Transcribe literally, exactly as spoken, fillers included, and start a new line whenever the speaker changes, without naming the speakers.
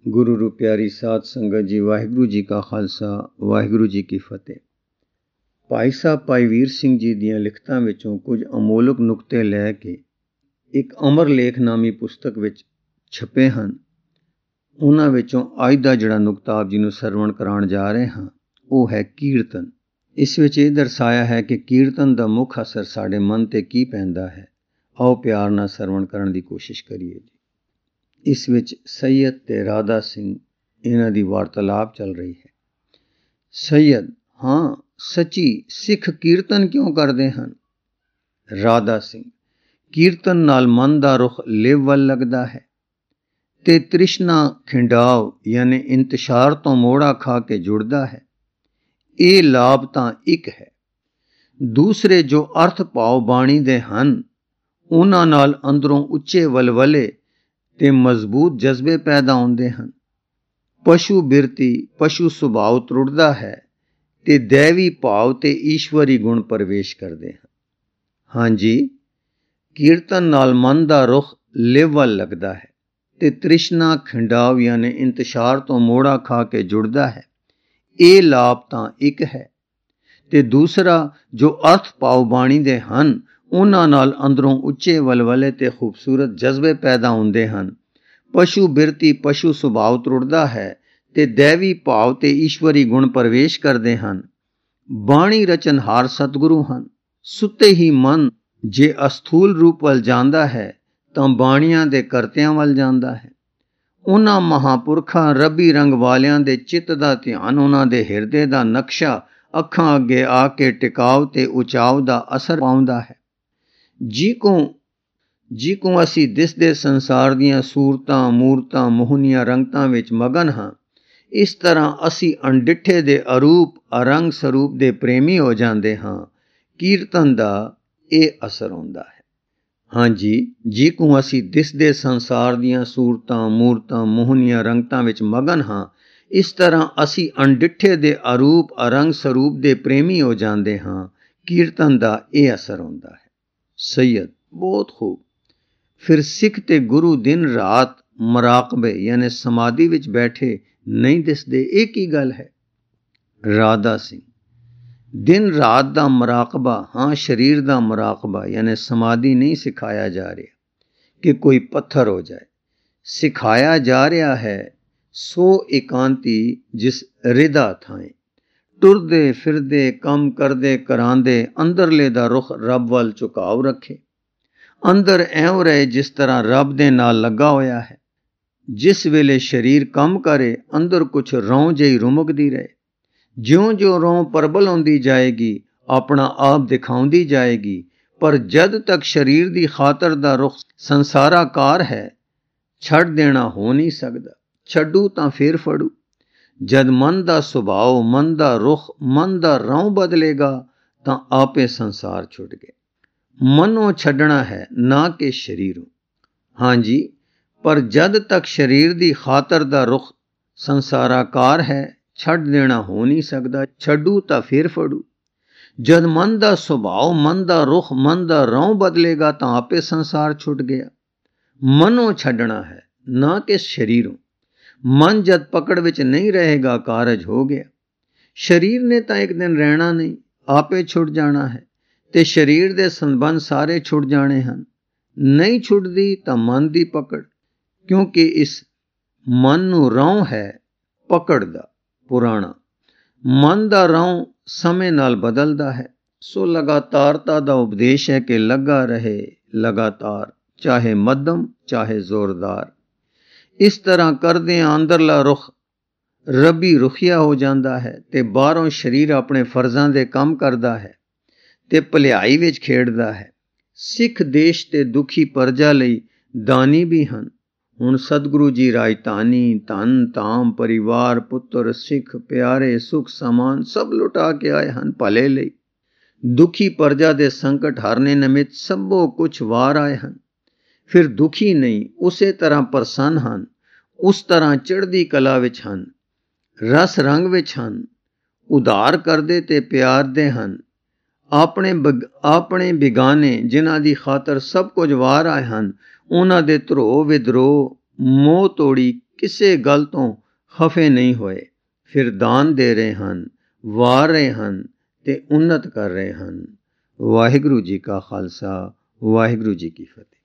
ਗੁਰੂ ਰੂ ਪਿਆਰੀ ਸਾਧ ਸੰਗਤ ਜੀ, ਵਾਹਿਗੁਰੂ ਜੀ ਕਾ ਖਾਲਸਾ, ਵਾਹਿਗੁਰੂ ਜੀ ਕੀ ਫਤਿਹ। ਭਾਈ ਸਾਹਿਬ ਭਾਈ ਵੀਰ ਸਿੰਘ ਜੀ ਦੀਆਂ ਲਿਖਤਾਂ ਵਿੱਚੋਂ ਕੁਝ ਅਮੋਲਕ ਨੁਕਤੇ ਲੈ ਕੇ ਇੱਕ ਅਮਰ ਲੇਖ ਨਾਮੀ ਪੁਸਤਕ ਵਿੱਚ ਛਪੇ ਹਨ। ਉਹਨਾਂ ਵਿੱਚੋਂ ਅੱਜ ਦਾ ਜਿਹੜਾ ਨੁਕਤਾ ਆਪ ਜੀ ਨੂੰ ਸਰਵਣ ਕਰਾਉਣ ਜਾ ਰਹੇ ਹਾਂ ਉਹ ਹੈ ਕੀਰਤਨ। ਇਸ ਵਿੱਚ ਇਹ ਦਰਸਾਇਆ ਹੈ ਕਿ ਕੀਰਤਨ ਦਾ ਮੁੱਖ ਅਸਰ ਸਾਡੇ ਮਨ 'ਤੇ ਕੀ ਪੈਂਦਾ ਹੈ। ਆਓ ਪਿਆਰ ਨਾਲ ਸਰਵਣ ਕਰਨ ਦੀ ਕੋਸ਼ਿਸ਼ ਕਰੀਏ ਜੀ। ਇਸ ਵਿੱਚ ਸੈਯਦ ਤੇ ਰਾਧਾ ਸਿੰਘ ਇਹਨਾਂ ਦੀ ਵਾਰਤਾਲਾਪ ਚੱਲ ਰਹੀ ਹੈ। ਸੈਯਦ: ਹਾਂ ਸੱਚੀ ਸਿੱਖ ਕੀਰਤਨ ਕਿਉਂ ਕਰਦੇ ਹਨ? ਰਾਧਾ ਸਿੰਘ: ਕੀਰਤਨ ਨਾਲ ਮਨ ਦਾ ਰੁਖ ਲਿਵ ਵੱਲ ਲੱਗਦਾ ਹੈ ਤੇ ਤ੍ਰਿਸ਼ਨਾ ਖਿੰਡਾਵ ਯਾਨੀ ਇੰਤਸ਼ਾਰ ਤੋਂ ਮੋੜਾ ਖਾ ਕੇ ਜੁੜਦਾ ਹੈ। ਇਹ ਲਾਭ ਤਾਂ ਇੱਕ ਹੈ। ਦੂਸਰੇ ਜੋ ਅਰਥ ਭਾਵ ਬਾਣੀ ਦੇ ਹਨ ਉਹਨਾਂ ਨਾਲ ਅੰਦਰੋਂ ਉੱਚੇ ਵਲਵਲੇ ਤੇ ਮਜ਼ਬੂਤ ਜਜ਼ਬੇ ਪੈਦਾ ਹੁੰਦੇ ਹਨ। ਪਸ਼ੂ ਬਿਰਤੀ ਪਸ਼ੂ ਸੁਭਾਅ ਤਰੁੱਟਦਾ ਹੈ ਤੇ ਦੈਵੀ ਭਾਵ ਤੇ ਈਸ਼ਵਰੀ ਗੁਣ ਪ੍ਰਵੇਸ਼ ਕਰਦੇ ਹਨ। ਹਾਂਜੀ, ਕੀਰਤਨ ਨਾਲ ਮਨ ਦਾ ਰੁਖ ਲਿਵ ਵੱਲ ਲੱਗਦਾ ਹੈ ਤੇ ਤ੍ਰਿਸ਼ਨਾ ਖਿੰਡਾਵ ਯਾਨੀ ਇੰਤਸ਼ਾਰ ਤੋਂ ਮੋੜਾ ਖਾ ਕੇ ਜੁੜਦਾ ਹੈ। ਇਹ ਲਾਭ ਤਾਂ ਇੱਕ ਹੈ ਤੇ ਦੂਸਰਾ ਜੋ ਅਰਥ ਭਾਵ ਬਾਣੀ ਦੇ ਹਨ ਉਹਨਾਂ ਨਾਲ ਅੰਦਰੋਂ ਉੱਚੇ ਵਲਵਲੇ ਤੇ ਖੂਬਸੂਰਤ ਜਜ਼ਬੇ ਪੈਦਾ ਹੁੰਦੇ ਹਨ। ਪਸ਼ੂ ਬਿਰਤੀ ਪਸ਼ੂ ਸੁਭਾਅ ਤਰੁੱਟਦਾ ਹੈ ਤੇ ਦੈਵੀ ਭਾਵ ਤੇ ਈਸ਼ਵਰੀ ਗੁਣ ਪ੍ਰਵੇਸ਼ ਕਰਦੇ ਹਨ। ਬਾਣੀ ਰਚਨਹਾਰ ਸਤਿਗੁਰੂ ਹਨ। ਸੁੱਤੇ ਹੀ ਮਨ ਜੇ ਅਸਥੂਲ ਰੂਪ ਵੱਲ ਜਾਂਦਾ ਹੈ ਤਾਂ ਬਾਣੀਆਂ ਦੇ ਕਰਤਿਆਂ ਵੱਲ ਜਾਂਦਾ ਹੈ। ਉਹਨਾਂ ਮਹਾਂਪੁਰਖਾਂ ਰੱਬੀ ਰੰਗ ਵਾਲਿਆਂ ਦੇ ਚਿੱਤ ਦਾ ਧਿਆਨ ਉਹਨਾਂ ਦੇ ਹਿਰਦੇ ਦਾ ਨਕਸ਼ਾ ਅੱਖਾਂ ਅੱਗੇ ਆ ਕੇ ਟਿਕਾਵ ਤੇ ਉਚਾਵ ਦਾ ਅਸਰ ਪਾਉਂਦਾ ਹੈ। ਜੀ ਕੋ ਜੀ ਕੋ ਅਸੀਂ ਦਿਸਦੇ ਸੰਸਾਰ ਦੀਆਂ ਸੂਰਤਾਂ ਮੂਰਤਾਂ ਮੋਹਨੀਆਂ ਰੰਗਤਾਂ ਵਿੱਚ ਮਗਨ ਹਾਂ, ਇਸ ਤਰ੍ਹਾਂ ਅਸੀਂ ਅਣਡਿੱਠੇ ਦੇ ਅਰੂਪ ਅਰੰਗ ਸਰੂਪ ਦੇ ਪ੍ਰੇਮੀ ਹੋ ਜਾਂਦੇ ਹਾਂ। ਕੀਰਤਨ ਦਾ ਇਹ ਅਸਰ ਹੁੰਦਾ ਹੈ। ਹਾਂਜੀ, ਜੀ ਕੋ ਅਸੀਂ ਦਿਸਦੇ ਸੰਸਾਰ ਦੀਆਂ ਸੂਰਤਾਂ ਮੂਰਤਾਂ ਮੋਹਨੀਆਂ ਰੰਗਤਾਂ ਵਿੱਚ ਮਗਨ ਹਾਂ, ਇਸ ਤਰ੍ਹਾਂ ਅਸੀਂ ਅਣਡਿੱਠੇ ਦੇ ਅਰੂਪ ਅਰੰਗ ਸਰੂਪ ਦੇ ਪ੍ਰੇਮੀ ਹੋ ਜਾਂਦੇ ਹਾਂ। ਕੀਰਤਨ ਦਾ ਇਹ ਅਸਰ ਹੁੰਦਾ ਹੈ। ਸੈਯਦ: ਬਹੁਤ ਖੂਬ। ਫਿਰ ਸਿੱਖ ਤੇ ਗੁਰੂ ਦਿਨ ਰਾਤ ਮਰਾਕਬੇ ਯਾਨੀ ਸਮਾਧੀ ਵਿੱਚ ਬੈਠੇ ਨਹੀਂ ਦਿਸਦੇ, ਇਹ ਕੀ ਗੱਲ ਹੈ? ਰਾਧਾ ਸਿੰਘ: ਦਿਨ ਰਾਤ ਦਾ ਮਰਾਕਬਾ, ਹਾਂ ਸਰੀਰ ਦਾ ਮਰਾਕਬਾ ਯਾਨੀ ਸਮਾਧੀ ਨਹੀਂ ਸਿਖਾਇਆ ਜਾ ਰਿਹਾ ਕਿ ਕੋਈ ਪੱਥਰ ਹੋ ਜਾਏ। ਸਿਖਾਇਆ ਜਾ ਰਿਹਾ ਹੈ ਸੋ ਇਕਾਂਤੀ ਜਿਸ ਰਿਦਾ ਥਾਏ, ਟੁਰਦੇ ਫਿਰਦੇ ਕੰਮ ਕਰਦੇ ਕਰਾਂਦੇ ਅੰਦਰਲੇ ਦਾ ਰੁਖ ਰੱਬ ਵੱਲ ਝੁਕਾਵ ਰੱਖੇ। ਅੰਦਰ ਐਉਂ ਰਹੇ ਜਿਸ ਤਰ੍ਹਾਂ ਰੱਬ ਦੇ ਨਾਲ ਲੱਗਾ ਹੋਇਆ ਹੈ। ਜਿਸ ਵੇਲੇ ਸਰੀਰ ਕੰਮ ਕਰੇ ਅੰਦਰ ਕੁਛ ਰੌਂ ਜਿਹੀ ਰੁਮਕਦੀ ਰਹੇ। ਜਿਉਂ-ਜਿਉਂ ਰੌਂ ਪ੍ਰਬਲ ਹੁੰਦੀ ਜਾਏਗੀ ਆਪਣਾ ਆਪ ਦਿਖਾਉਂਦੀ ਜਾਏਗੀ, ਪਰ ਜਦ ਤੱਕ ਸਰੀਰ ਦੀ ਖਾਤਰ ਦਾ ਰੁਖ ਸੰਸਾਰਾਕਾਰ ਹੈ ਛੱਡ ਦੇਣਾ ਹੋ ਨਹੀਂ ਸਕਦਾ। ਛੱਡੂ ਤਾਂ ਫੇਰ ਫੜੂ। ਜਦ ਮਨ ਦਾ ਸੁਭਾਅ ਮਨ ਦਾ ਰੁਖ ਮਨ ਦਾ ਰੌਂ ਬਦਲੇਗਾ ਤਾਂ ਆਪੇ ਸੰਸਾਰ ਛੁੱਟ ਗਿਆ। ਮਨੋਂ ਛੱਡਣਾ ਹੈ ਨਾ ਕਿ ਸਰੀਰੋਂ। ਹਾਂਜੀ, ਪਰ ਜਦ ਤੱਕ ਸਰੀਰ ਦੀ ਖਾਤਰ ਦਾ ਰੁਖ ਸੰਸਾਰਾਕਾਰ ਹੈ ਛੱਡ ਦੇਣਾ ਹੋ ਨਹੀਂ ਸਕਦਾ। ਛੱਡੂ ਤਾਂ ਫੇਰ ਫੜੂ। ਜਦ ਮਨ ਦਾ ਸੁਭਾਅ ਮਨ ਦਾ ਰੁਖ ਮਨ ਦਾ ਰੌਂ ਬਦਲੇਗਾ ਤਾਂ ਆਪੇ ਸੰਸਾਰ ਛੁੱਟ ਗਿਆ। ਮਨੋਂ ਛੱਡਣਾ ਹੈ ਨਾ ਕਿ ਸਰੀਰੋਂ। ਮਨ ਜਦ ਪਕੜ ਵਿੱਚ ਨਹੀਂ ਰਹੇਗਾ ਕਾਰਜ ਹੋ ਗਿਆ। ਸਰੀਰ ਨੇ ਤਾਂ ਇੱਕ ਦਿਨ ਰਹਿਣਾ ਨਹੀਂ, ਆਪੇ ਛੁੱਟ ਜਾਣਾ ਹੈ ਤੇ ਸਰੀਰ ਦੇ ਸੰਬੰਧ ਸਾਰੇ ਛੁੱਟ ਜਾਣੇ ਹਨ। ਨਹੀਂ ਛੁੱਟਦੀ ਤਾਂ ਮਨ ਦੀ ਪਕੜ, ਕਿਉਂਕਿ ਇਸ ਮਨ ਨੂੰ ਰੌਂ ਹੈ ਪਕੜ ਦਾ ਪੁਰਾਣਾ। ਮਨ ਦਾ ਰੌਂ ਸਮੇਂ ਨਾਲ ਬਦਲਦਾ ਹੈ, ਸੋ ਲਗਾਤਾਰਤਾ ਦਾ ਉਪਦੇਸ਼ ਹੈ ਕਿ ਲੱਗਾ ਰਹੇ ਲਗਾਤਾਰ, ਚਾਹੇ ਮੱਧਮ ਚਾਹੇ ਜ਼ੋਰਦਾਰ। ਇਸ ਤਰ੍ਹਾਂ ਕਰਦਿਆਂ ਅੰਦਰਲਾ ਰੁਖ ਰੱਬੀ ਰੁਖੀਆ ਹੋ ਜਾਂਦਾ ਹੈ ਤੇ ਬਾਹਰੋਂ ਸਰੀਰ ਆਪਣੇ ਫਰਜ਼ਾਂ ਦੇ ਕੰਮ ਕਰਦਾ ਹੈ ਤੇ ਭਲਾਈ ਵਿੱਚ ਖੇਡਦਾ ਹੈ। ਸਿੱਖ ਦੇਸ਼ ਤੇ ਦੁਖੀ ਪਰਜਾ ਲਈ ਦਾਨੀ ਵੀ ਹਨ। ਹੁਣ ਸਤਿਗੁਰੂ ਜੀ ਰਾਜਧਾਨੀ ਧਨ ਧਾਮ ਪਰਿਵਾਰ ਪੁੱਤਰ ਸਿੱਖ ਪਿਆਰੇ ਸੁਖ ਸਮਾਨ ਸਭ ਲੁਟਾ ਕੇ ਆਏ ਹਨ ਭਲੇ ਲਈ। ਦੁਖੀ ਪਰਜਾ ਦੇ ਸੰਕਟ ਹਰਨੇ ਨਿਮਿਤ ਸਭੋ ਕੁਛ ਵਾਰ ਆਏ ਹਨ। ਫਿਰ ਦੁਖੀ ਨਹੀਂ, ਉਸੇ ਤਰ੍ਹਾਂ ਪ੍ਰਸੰਨ ਹਨ, ਉਸ ਤਰ੍ਹਾਂ ਚੜ੍ਹਦੀ ਕਲਾ ਵਿੱਚ ਹਨ, ਰਸ ਰੰਗ ਵਿੱਚ ਹਨ, ਉਧਾਰ ਕਰਦੇ ਤੇ ਪਿਆਰ ਦੇ ਹਨ। ਆਪਣੇ ਆਪਣੇ ਬਿਗਾਨੇ ਜਿਨ੍ਹਾਂ ਦੀ ਖਾਤਰ ਸਭ ਕੁਝ ਵਾਰ ਆਏ ਹਨ ਉਹਨਾਂ ਦੇ ਧਰੋ ਵਿਦਰੋਹ ਮੋਹ ਤੋੜੀ ਕਿਸੇ ਗੱਲ ਤੋਂ ਖਫੇ ਨਹੀਂ ਹੋਏ, ਫਿਰ ਦਾਨ ਦੇ ਰਹੇ ਹਨ, ਵਾਰ ਰਹੇ ਹਨ ਤੇ ਉੱਨਤ ਕਰ ਰਹੇ ਹਨ। ਵਾਹਿਗੁਰੂ ਜੀ ਕਾ ਖਾਲਸਾ, ਵਾਹਿਗੁਰੂ ਜੀ ਕੀ ਫਤਿਹ।